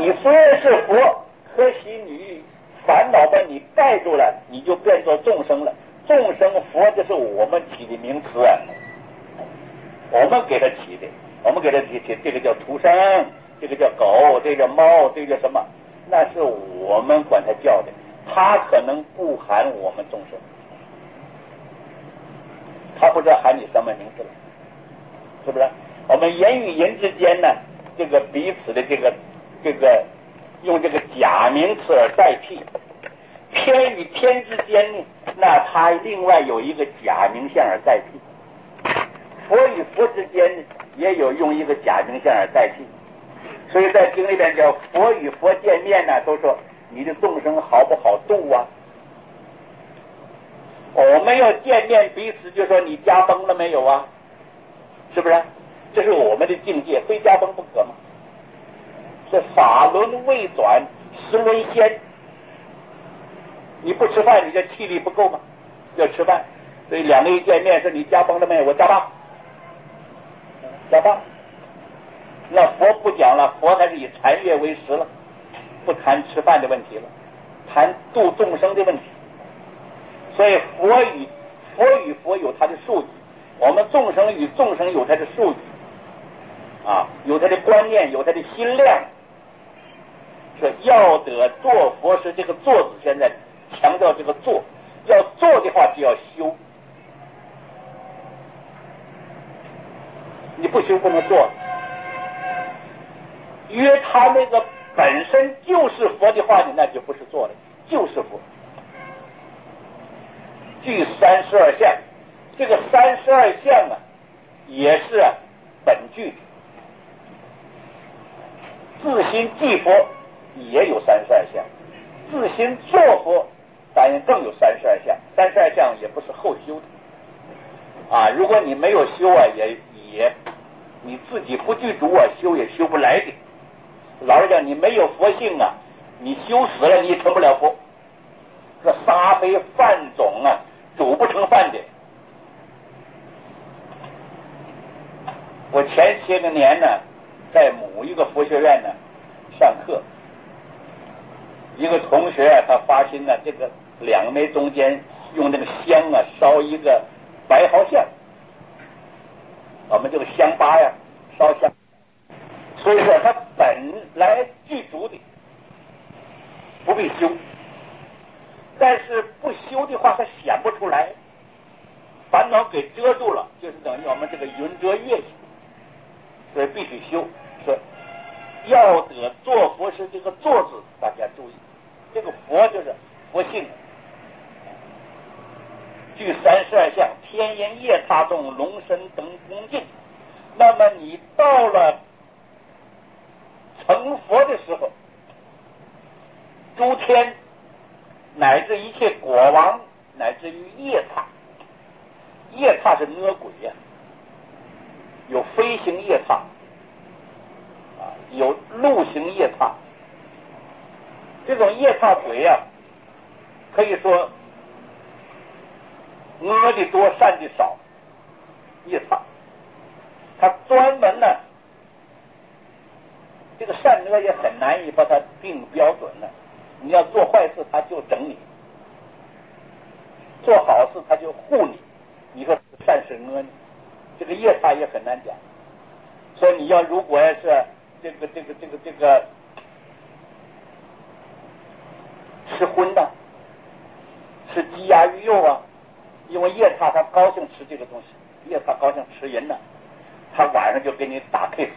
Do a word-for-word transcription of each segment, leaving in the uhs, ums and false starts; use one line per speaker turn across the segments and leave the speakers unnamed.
你虽然是佛，可惜你烦恼把你盖住了，你就变作众生了。众生佛这是我们起的名词啊，我们给他起的，我们给他起起这个叫畜生，这个叫狗，这个叫猫，这个叫什么？那是我们管他叫的，他可能不喊我们众生，他不知道喊你什么名字了，是不是？我们人与人之间呢，这个彼此的这个这个用这个假名词而代替，天与天之间呢，那他另外有一个假名相而代替，佛与佛之间呢，也有用一个假名相而代替。所以在经里边叫佛与佛见面呢，都说你的众生好不好度啊？我们要见面彼此就说你驾崩了没有啊？是不是？这是我们的境界，非驾崩不可吗？是法轮未转，时轮先。你不吃饭，你这气力不够吗？要吃饭，所以两个一见面说你驾崩了没有？我驾崩，驾崩。那佛不讲了，佛还是以禅悦为食了，不谈吃饭的问题了，谈度众生的问题。所以佛与佛与佛有他的数据，我们众生与众生有他的数据啊，有他的观念，有他的心量。说要得做佛是这个做字，现在强调这个做，要做的话就要修，你不修不能做。约他那个本身就是佛的话呢，那就不是做的，就是佛。具三十二相，这个三十二相啊，也是本具。自心即佛也有三十二相，自心作佛当然更有三十二相。三十二相也不是后修的啊，如果你没有修啊，也也你自己不具足啊，修也修不来的。老实讲，你没有佛性啊，你修死了你也成不了佛。这沙杯饭种啊，煮不成饭的。我前些个年呢，在某一个佛学院呢上课，一个同学啊，他发心呢，这个两枚中间用那个香啊烧一个白毫香，我们这个香巴呀烧香。所以说他本来具足的，不必修，但是不修的话他显不出来，烦恼给遮住了，就是等于我们这个云遮月气，所以必须修。说要得做佛是这个做字，大家注意，这个佛就是佛性，具三十二相，天音夜叉众龙身等恭敬。那么你到了成佛的时候，诸天乃至一切国王，乃至于夜叉，夜叉是恶鬼呀、啊，有飞行夜叉啊，有陆行夜叉。这种夜叉鬼呀、啊，可以说恶的多，善的少。夜叉，他专门呢。这个善恶也很难以把它定标准了。你要做坏事，他就整你；做好事，他就护你。你说善是恶呢？这个夜叉也很难讲。所以你要如果要是这个这个这个这个吃荤的，吃鸡鸭鱼肉啊，因为夜叉他高兴吃这个东西，夜叉高兴吃人呢，他晚上就给你打 case。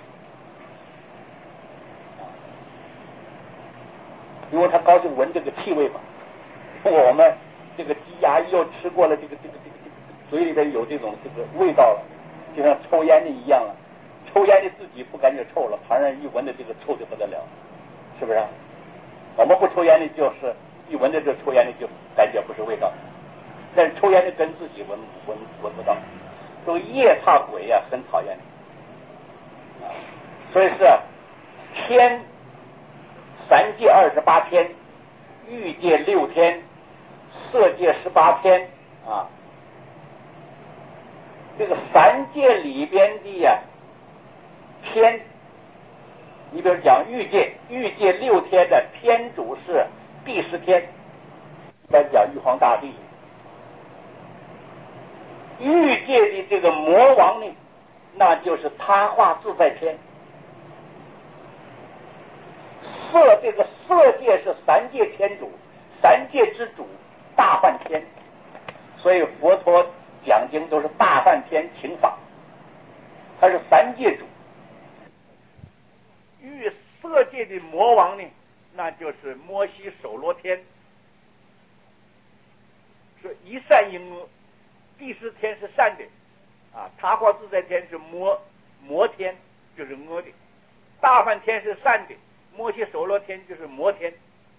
因为他高兴闻这个气味嘛，我们这个鸡鸭又吃过了，这个这个这个这个嘴里边有这种这个味道了，就像抽烟的一样了。抽烟的自己不感觉臭了，旁人一闻的这个臭的不得了，是不是？我们不抽烟的，就是一闻的这抽烟的就感觉不是味道，但是抽烟的跟自己闻闻闻不到。这个夜叉鬼呀、啊，很讨厌的，所以是天。三界二十八天，欲界六天，色界十八天啊。这个三界里边的呀、啊，天你比如讲欲界，欲界六天的天主是第十天，一般讲玉皇大帝。欲界的这个魔王呢，那就是他化自在天。色这个色界是三界天主，三界之主大梵天，所以佛陀讲经都是大梵天请法，他是三界主。欲色界的魔王呢，那就是摩西首罗天，是一善一恶。第十天是善的，啊，他化自在天是魔魔天，就是恶的；大梵天是善的，摩西首罗天就是魔天。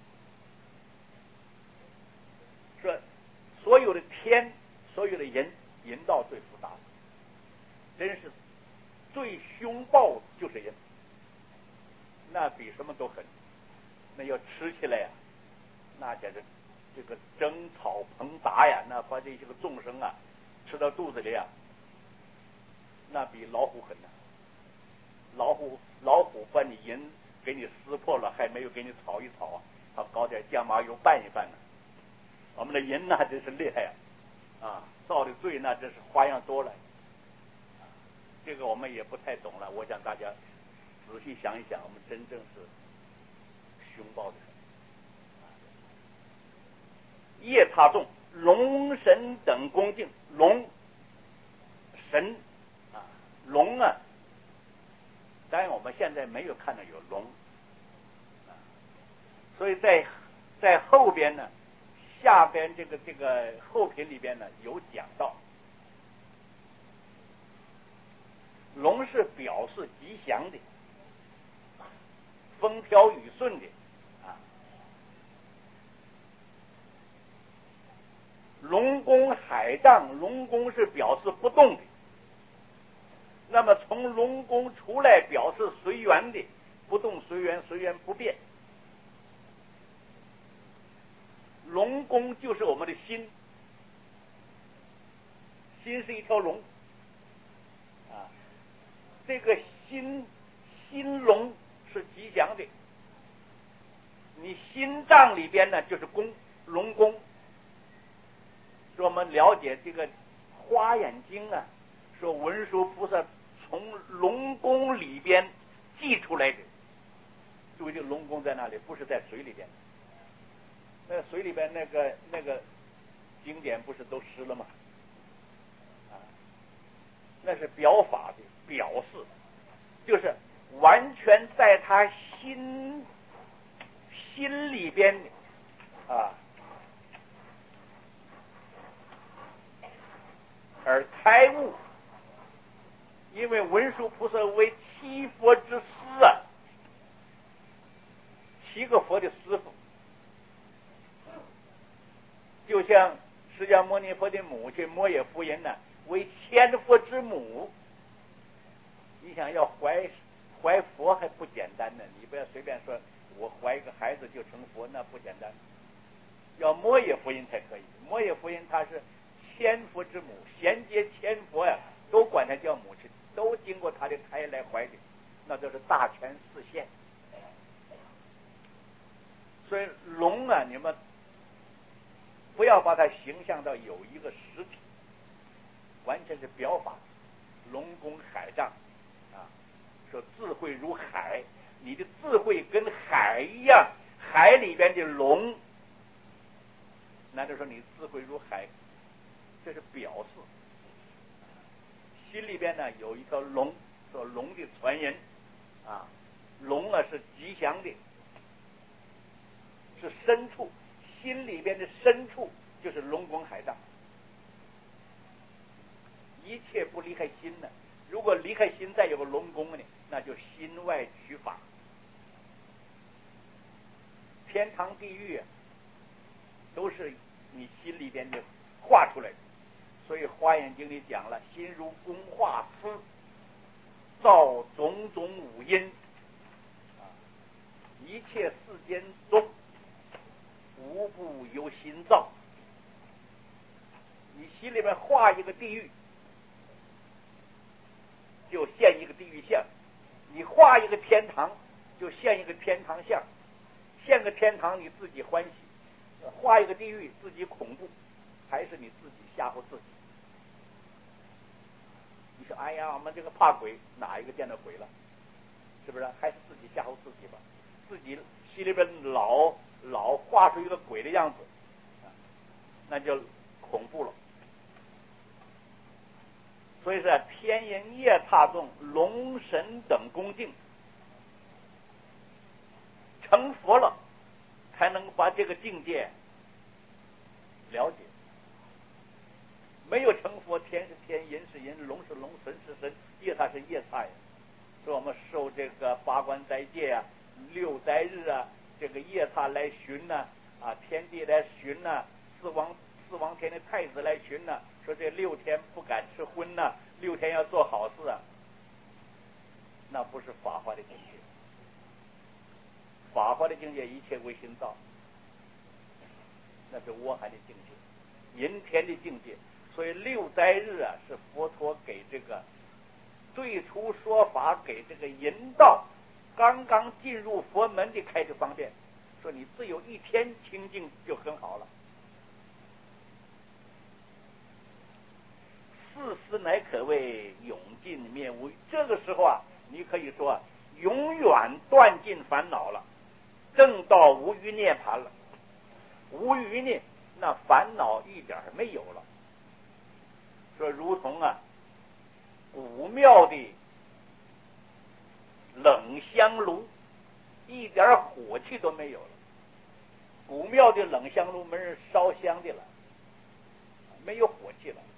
说所有的天，所有的人，人道最复杂，真是最凶暴就是人，那比什么都狠。那要吃起来呀、啊，那简直这个争吵膨杂呀，那把这些个众生啊吃到肚子里啊，那比老虎狠呐、啊！老虎老虎把你人给你撕破了，还没有给你炒一炒啊，他搞点酱麻油拌一拌呢。我们的人那真是厉害啊！啊，造的罪那真是花样多了。这个我们也不太懂了，我想大家仔细想一想，我们真正是凶暴的很。夜叉众、龙神等恭敬，龙神啊，龙啊，当然我们现在没有看到有龙，啊，所以在在后边呢，下边这个这个后品里边呢有讲到，龙是表示吉祥的，风调雨顺的啊。龙宫海丈，龙宫是表示不动的，那么从龙宫出来表示随缘的，不动随缘，随缘不变。龙宫就是我们的心，心是一条龙啊，这个心心龙是吉祥的，你心脏里边呢就是宫，龙宫。说我们了解这个《花眼经》啊，说文殊菩萨从龙宫里边寄出来的，注意这个龙宫在那里，不是在水里边。那水里边那个那个经典不是都湿了吗？啊，那是表法的表示，就是完全在他心心里边啊。而开悟，因为文殊菩萨为七佛之师啊，七个佛的师傅，就像释迦牟尼佛的母亲摩耶夫人呢，为千佛之母。你想要怀怀佛还不简单呢，你不要随便说我怀一个孩子就成佛，那不简单。要摩耶夫人才可以，摩耶夫人她是千佛之母，衔接千佛呀、啊，都管她叫母亲，都经过她的胎来怀的，那就是大权示现。所以龙啊，你们不要把它形象到有一个实体，完全是表法。龙宫海丈啊，说智慧如海，你的智慧跟海一样，海里边的龙，难道说你智慧如海？这是表示。心里边呢有一条龙，说龙的传人啊，龙啊是吉祥的，是深处，心里边的深处就是龙宫海丈。一切不离开心呢，如果离开心再有个龙宫呢，那就心外取法。天堂地狱啊，都是你心里边的画出来的。所以《华严经》里讲了，心如工画师，造种种五阴，啊，一切世间中无不由心造。你心里面画一个地狱，就现一个地狱相；你画一个天堂， 就现一个天堂像，现个天堂你自己欢喜，画一个地狱自己恐怖，还是你自己吓唬自己？你说哎呀，我们这个怕鬼，哪一个见到鬼了？是不是？还是自己吓唬自己吧？自己心里边老老画出一个鬼的样子，那就恐怖了。所以说，天人夜叉众、龙神等恭敬，成佛了，才能把这个境界了解。没有成佛，天是天，人是人，龙是龙，神是神，夜叉是夜叉呀。说我们受这个八关斋戒啊，六斋日啊，这个夜叉来巡呢、啊，啊，天帝来巡呢、啊，四王四王天的太子来巡呢、啊，说这六天不敢吃荤呢、啊，六天要做好事啊，那不是法华的境界。法华的境界，一切唯心造，那是窝含的境界，人天的境界。所以六斋日啊，是佛陀给这个最初说法，给这个人道刚刚进入佛门的开始方便，说你只有一天清净就很好了。四时乃可谓永尽灭无余。这个时候啊，你可以说、啊、永远断尽烦恼了，正到无余涅槃了。无余呢，那烦恼一点没有了。说如同啊古庙的冷香炉，一点火气都没有了。古庙的冷香炉没人烧香的了，没有火气了。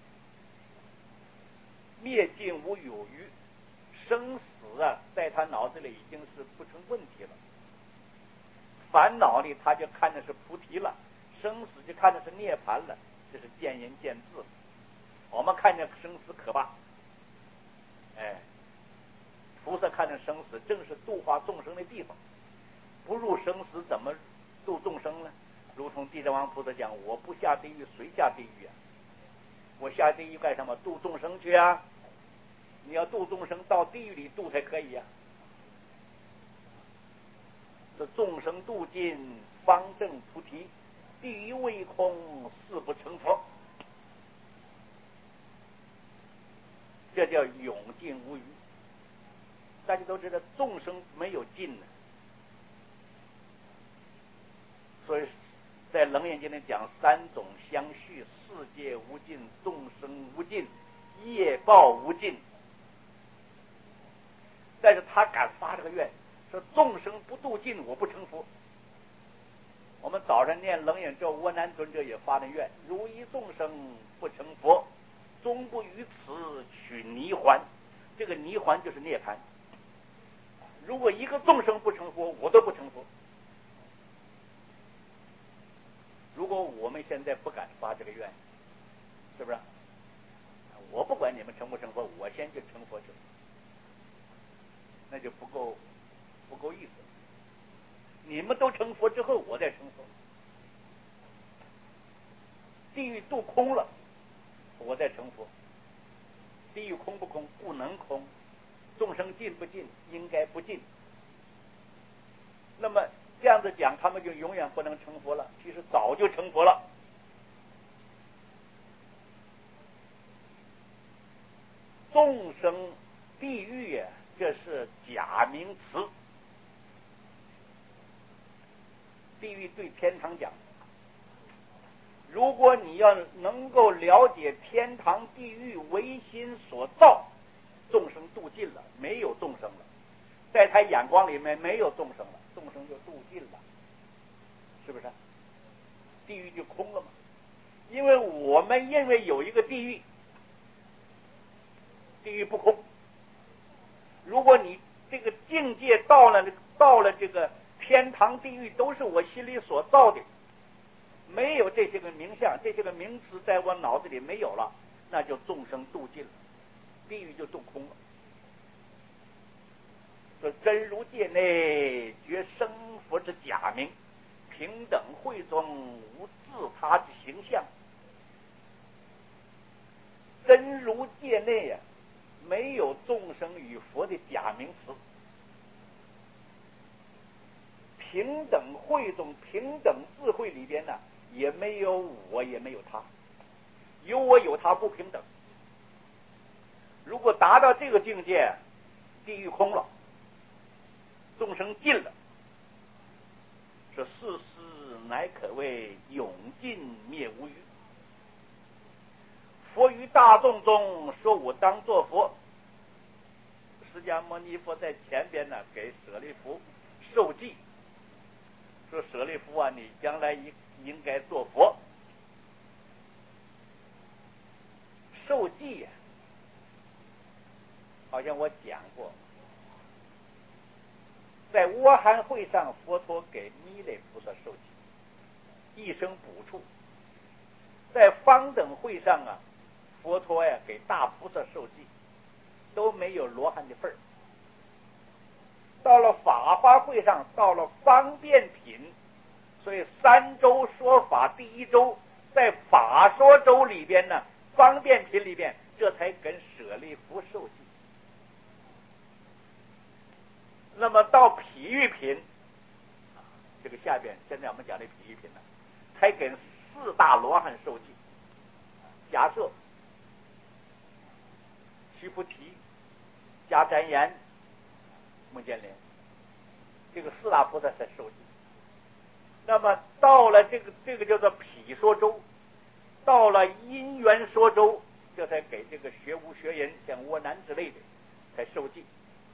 灭尽无有余，生死啊，在他脑子里已经是不成问题了。烦恼呢，他就看的是菩提了；生死就看的是涅槃了。这是见仁见智。我们看见生死可怕，哎，菩萨看见生死正是度化众生的地方。不入生死怎么度众生呢？如同地藏王菩萨讲，我不下地狱谁下地狱啊？我下地狱干什么？度众生去啊！你要度众生，到地狱里度才可以啊。这众生度尽方证菩提，地狱未空誓不成佛。这叫永尽无余。大家都知道众生没有尽呢，所以在楞严经里讲三种相续：世界无尽，众生无尽，业报无尽。但是他敢发这个愿，说众生不度尽，我不成佛。我们早上念楞严咒，窝难尊者也发的愿：如一众生不成佛，终不于此取泥环。这个泥环就是涅槃。如果一个众生不成佛，我都不成佛。如果我们现在不敢发这个愿，是不是？我不管你们成不成佛，我先去成佛去，那就不够不够意思。你们都成佛之后，我再成佛。地狱度空了，我再成佛。地狱空不空？不能空。众生尽不尽？应该不尽。那么这样子讲，他们就永远不能成佛了。其实早就成佛了。众生地狱啊，这是假名词。地狱对天堂讲，如果你要能够了解天堂地狱唯心所造，众生度尽了，没有众生了，在他眼光里面没有众生了，众生就度尽了，是不是？地狱就空了嘛。因为我们认为有一个地狱，地狱不空。如果你这个境界到了到了这个天堂地狱都是我心里所造的，没有这些个名相，这些个名词在我脑子里没有了，那就众生度尽了，地狱就度空了。说真如界内觉生佛之假名，平等会中无自他之形象。真如界内啊，没有众生与佛的假名词。 平等慧中平等智慧里边呢，也没有我，也没有他，有我有他不平等。如果达到这个境界，地狱空了，众生尽了，这世事乃可谓永尽灭无余。佛于大众中说我当作佛，释迦牟尼佛在前边呢给舍利弗受记，说舍利弗啊，你将来应应该做佛。受记呀、啊，好像我讲过，在阿含会上，佛陀给弥勒菩萨受记，一生补处；在方等会上啊，佛陀呀给大菩萨受记，都没有罗汉的份儿。到了法华会上，到了方便品，所以三周说法，第一周在法说周里边呢，方便品里边，这才跟舍利弗受记。那么到譬喻品，这个下边现在我们讲的譬喻品呢，才跟四大罗汉受记。假设须菩提、迦旃延、目犍连，这个四大菩萨才受记。那么到了这个这个叫做毗说周，到了因缘说周，这才给这个学无学人像窝囊之类的才受记。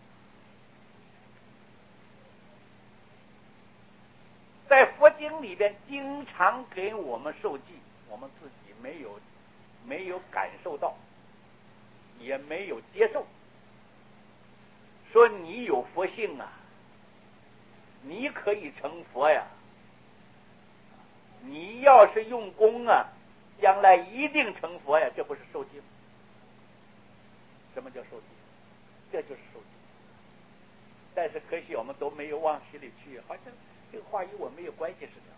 在佛经里边经常给我们受记，我们自己没有没有感受到，也没有接受。说你有佛性啊，你可以成佛呀，你要是用功啊，将来一定成佛呀，这不是受记吗？什么叫受记？这就是受记。但是可惜我们都没有往心里去，好像这个话与我没有关系似的。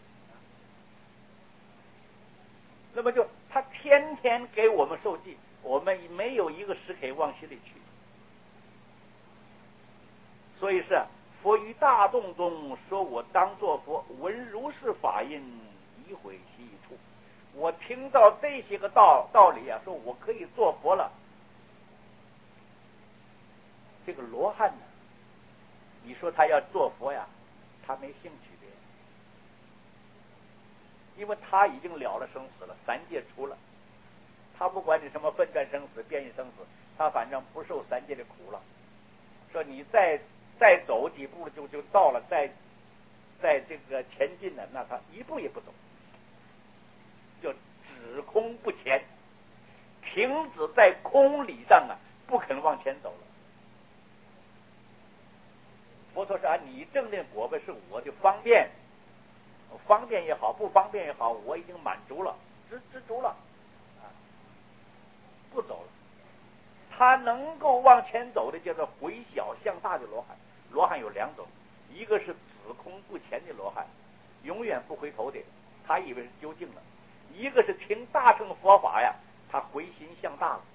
那么就他天天给我们受记，我们没有一个时刻往心里去。所以是佛于大众中说我当作佛，闻如是法音，一回悉一处。我听到这些个道道理啊，说我可以做佛了。这个罗汉呢，你说他要做佛呀，他没兴趣的，因为他已经了了生死了，三界除了，他不管你什么分段生死、变异生死，他反正不受三界的苦了。说你再再走几步就就到了，再在这个前进了，那他一步也不走，就止空不前，停止在空理上啊，不肯往前走了。佛陀说啊，你证的果位是我的方便，方便也好，不方便也好，我已经满足了，知知足了，啊，不走了。他能够往前走的叫做回小向大的罗汉。罗汉有两种，一个是止空不前的罗汉，永远不回头的，他以为是究竟了；一个是听大乘佛法呀，他回心向大了。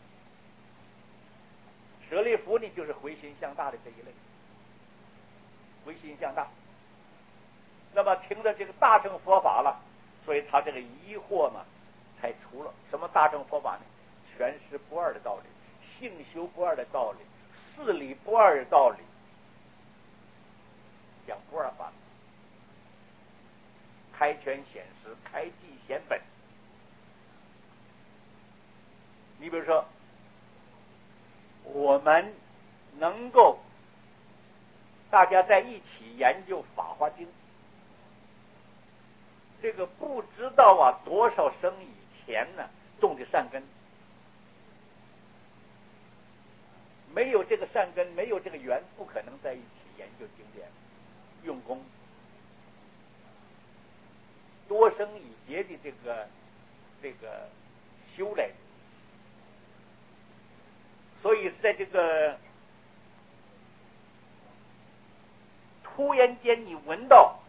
舍利弗呢，就是回心向大的这一类，回心向大。那么听了这个大乘佛法了，所以他这个疑惑嘛才除了。什么大乘佛法呢？全是不二的道理，性修不二的道理，事理不二的道理，讲不二法，开权显实，开寂显本。你比如说，我们能够大家在一起研究《法华经》，这个不知道啊多少生以前呢种的善根，没有这个善根，没有这个缘，不可能在一起研究经典用功。多生以劫的这个这个修来，所以在这个突然间你闻到，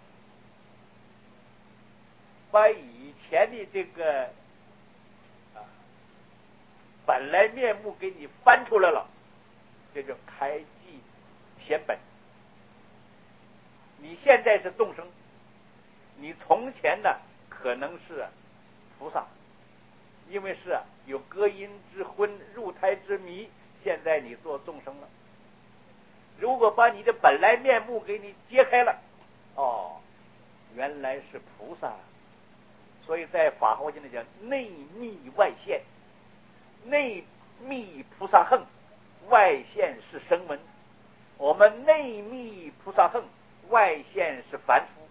把以前的这个啊本来面目给你翻出来了，这就开寂显本。 你现在是众生，你从前呢可能是菩萨，因为是有隔阴之婚、入胎之谜，现在你做众生了。如果把你的本来面目给你揭开了，哦，原来是菩萨。所以在法华经里讲内密外现，内密菩萨横，外现是声闻。我们内密菩萨横，外现是凡夫，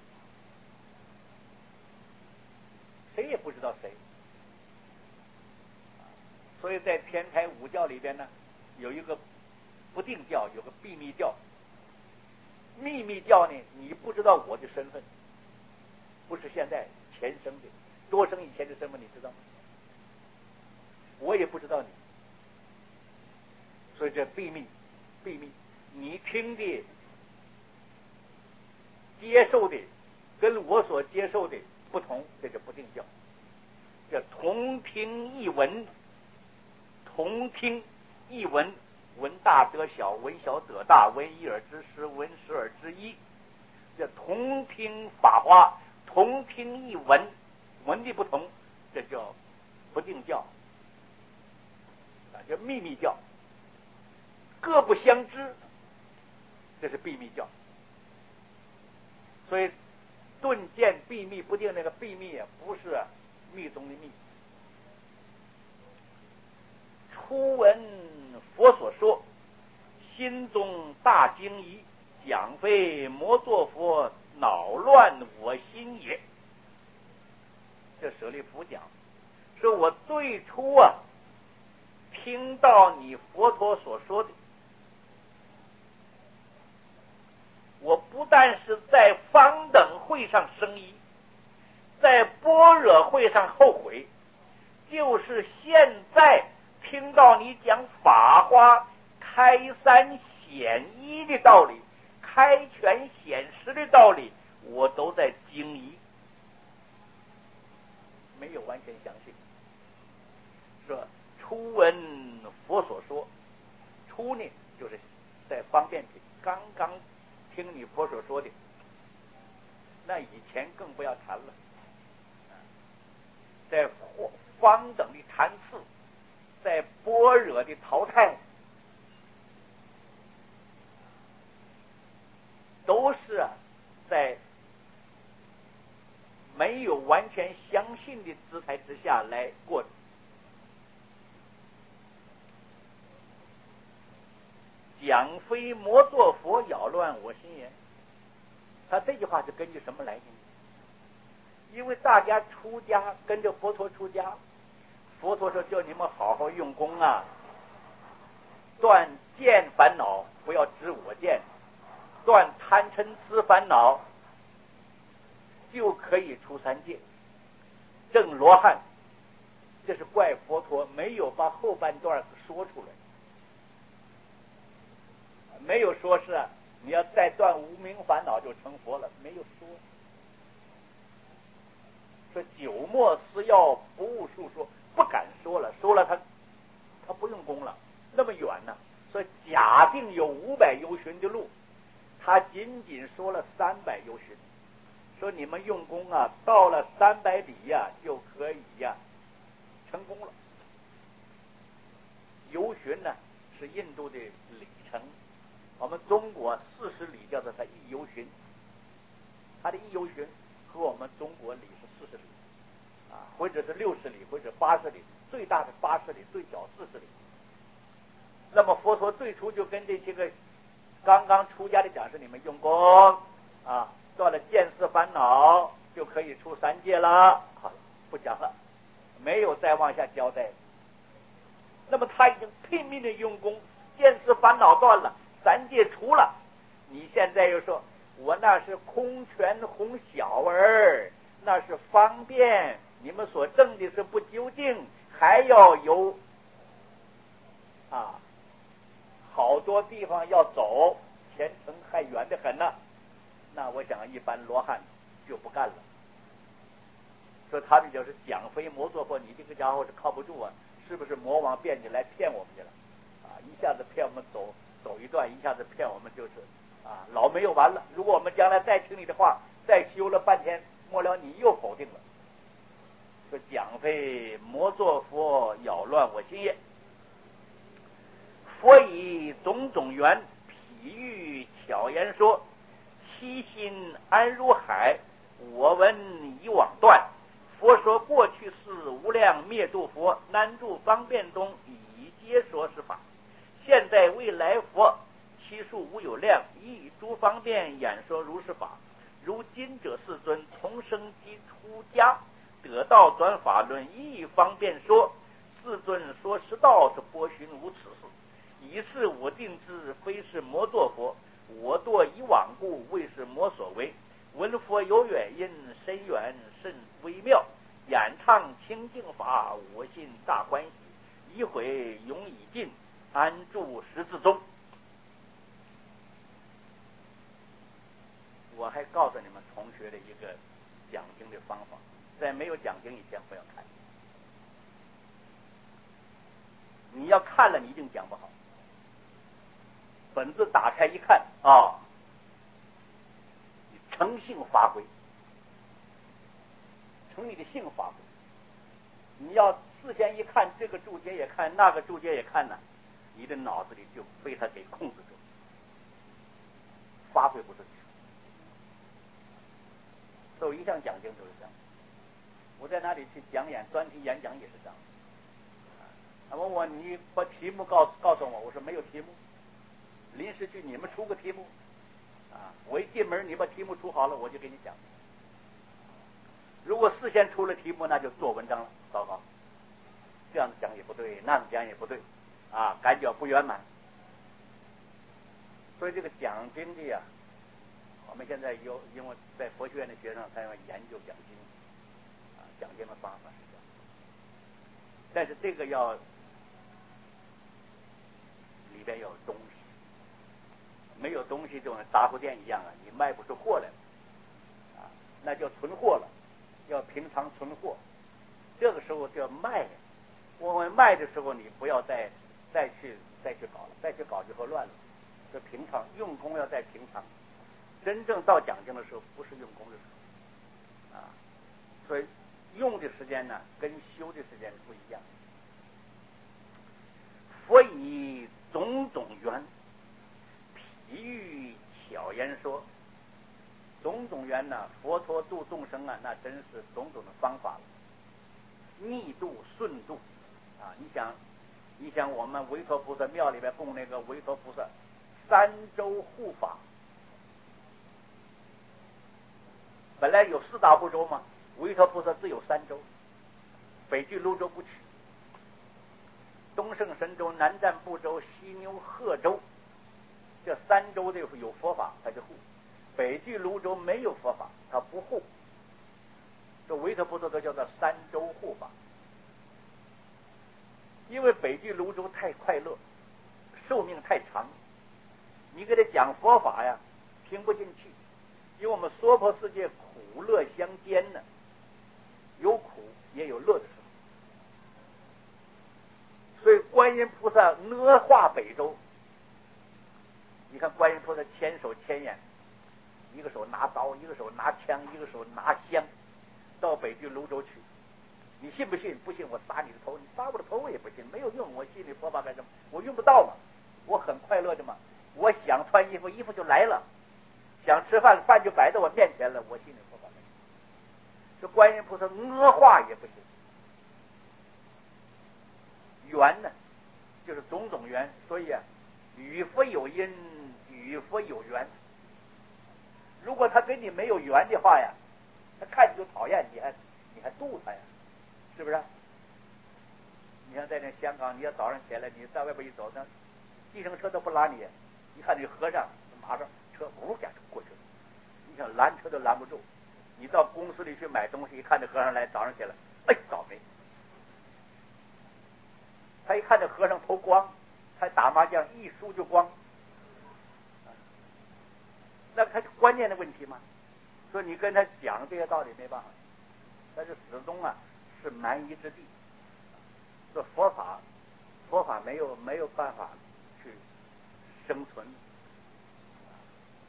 谁也不知道谁。所以在天台五教里边呢，有一个不定教，有个秘密教。秘密教呢，你不知道我的身份，不是现在前生的，多生以前的身份你知道吗？我也不知道你。所以这秘密，秘密，你听的、接受的，跟我所接受的不同，这就不定教。这同听异闻，同听异闻，闻大得小，闻小得大，闻一而知十，闻十而知一。这同听法华，同听异闻，闻的不同，这叫不定教，啊，叫秘密教。各不相知，这是秘密教。所以顿见秘密不定，那个秘密啊，不是密宗的密。初闻佛所说，心中大惊疑，讲非魔作佛，恼乱我心也。这舍利弗讲，说我最初啊听到你佛陀所说的，我不但是在方等会上生疑，在般若会上后悔，就是现在听到你讲法华开三显一的道理，开权显实的道理，我都在惊疑，没有完全相信。说初闻佛所说，初呢就是在方便品，刚刚听你佛所说的，那以前更不要谈了。在方等的禅次，在般若的淘汰，都是啊在没有完全相信的姿态之下来过的。讲非魔作佛，扰乱我心言。他这句话是根据什么来的？因为大家出家跟着佛陀出家，佛陀说叫你们好好用功啊，断见烦恼，不要执我见，断贪嗔痴烦恼，就可以出三界证罗汉。这是怪佛陀没有把后半段说出来，没有说是你要再断无明烦恼就成佛了，没有说。说久莫思要，不务述说，不敢说了，说了他他不用功了，那么远呢。所以假定有五百由旬的路，他仅仅说了三百由旬，说你们用功啊，到了三百里呀、啊、就可以呀、啊、成功了。由旬呢是印度的里程，我们中国四十里叫做它一由旬，它的一由旬和我们中国里是四十里啊，或者是六十里，或者八十里，最大的八十里，最小四十里。那么佛陀最初就跟这些个刚刚出家的讲师，你们用功啊，断了见思烦恼，就可以出三界了。好了，不讲了，没有再往下交代。那么他已经拼命的用功，见思烦恼断了，三界除了。你现在又说我那是空权弘小儿，那是方便，你们所证的是不究竟，还要有啊好多地方要走，前程还远得很呢。那我想一般罗汉就不干了。说他们就是讲非魔作佛，你这个家伙是靠不住啊，是不是魔王变起来骗我们去了啊？一下子骗我们走走一段，一下子骗我们就是啊，老没有完了。如果我们将来再听你的话，再修了半天，末了你又否定了。说讲非魔作佛，扰乱我心也。佛以种种缘，譬喻巧言说，其心安如海，我闻以往断。佛说过去世无量灭度佛，难住方便中以皆说是法。现在未来佛，其数无有量，以诸方便演说如是法。如今者世尊从生即出家，得道转法论，一方便说。世尊说实道是波旬无此事，以是我定之，非是魔作佛。我堕以往故，为是魔所为。闻佛有远因，深远甚微妙，演唱清净法，我心大欢喜。一回永已尽，安住十字中。我还告诉你们同学的一个讲经的方法，在没有讲经以前不要看，你要看了你一定讲不好。本子打开一看啊、哦，你诚性发挥，从你的性发挥。你要事先一看，这个注解也看，那个注解也看呢，你的脑子里就被他给控制住，发挥不出去。所以一向讲经都是这样。我在哪里去讲演专题演讲也是这样。他问我你把题目告诉告诉我，我说没有题目，临时去你们出个题目啊！我一进门你把题目出好了，我就给你讲。如果事先出了题目，那就做文章了，糟糕，这样子讲也不对，那样讲也不对啊，感觉不圆满。所以这个讲经的呀，我们现在有因为在佛学院的学生，他要研究讲经啊，讲经的方法是这样，但是这个要里边要有东西，没有东西就跟杂货店一样啊，你卖不出货来啊，那叫存货了，要平常存货。这个时候就要卖，我们卖的时候你不要再再去再去搞了，再去搞就会乱了。这平常用功要在平常，真正到讲经的时候不是用功的时候啊，所以用的时间呢跟修的时间不一样。佛以种种缘，譬喻巧言说。种种缘呢，佛陀度众生啊，那真是种种的方法了，逆度顺度啊！你想，你想我们维陀菩萨庙里边供那个维陀菩萨三周护法，本来有四大护州嘛，维陀菩萨只有三州，北俱泸州不去，东胜神州、南瞻部洲、西牛贺州，这三州的有佛法，他就护；北俱泸州没有佛法，他不护。这维陀菩萨都叫做三州护法，因为北俱泸州太快乐，寿命太长，你给他讲佛法呀，听不进去，因为我们娑婆世界苦乐相间呢，有苦也有乐的时候。所以观音菩萨哪化北洲，你看观音菩萨千手千眼，一个手拿刀，一个手拿枪，一个手拿香，到北俱泸州去，你信不信？不信我杀你的头，你杀我的头我也不信，没有用，我心里佛法干什么？我用不到嘛，我很快乐的嘛，我想穿衣服，衣服就来了，想吃饭，饭就摆在我面前了，我心里佛法干什么？这观音菩萨哪化也不行。缘呢，就是种种缘，所以啊，与佛有因，与佛有缘。如果他跟你没有缘的话呀，他看你就讨厌，你还你还度他呀，是不是？你看在那香港，你要早上起来，你在外边一走，那计程车都不拉你，一看这和尚，马上车呜一下就过去了，你想拦车都拦不住。你到公司里去买东西，一看这和尚来，早上起来，哎，倒霉。他一看这和尚头光，他打麻将一输就光，那他是关键的问题嘛。所以你跟他讲这些道理没办法，但是始终啊是蛮夷之地。这佛法，佛法没有没有办法去生存。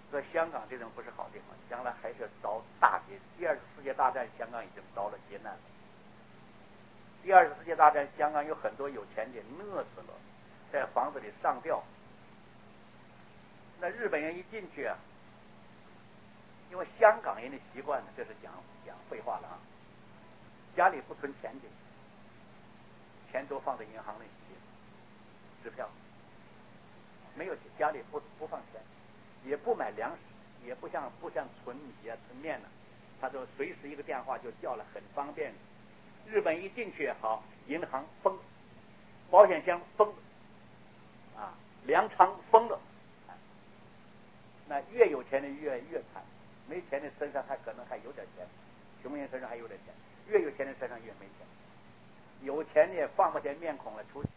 说香港这种不是好地方，将来还是遭大劫。第二次世界大战，香港已经遭了劫难了。第二次世界大战，香港有很多有钱的饿死了，在房子里上吊。那日本人一进去啊，因为香港人的习惯呢，这是讲讲废话了啊，家里不存钱的，钱都放在银行里去，支票，没有家里不不放钱，也不买粮食，也不像不像存米啊存面呢、啊，他就随时一个电话就叫了，很方便。日本一进去好，银行封，保险箱封，啊，粮仓封了。那越有钱的越越惨，没钱的身上还可能还有点钱，穷人身上还有点钱，越有钱的身上越没钱，有钱的放不下面孔了，出去。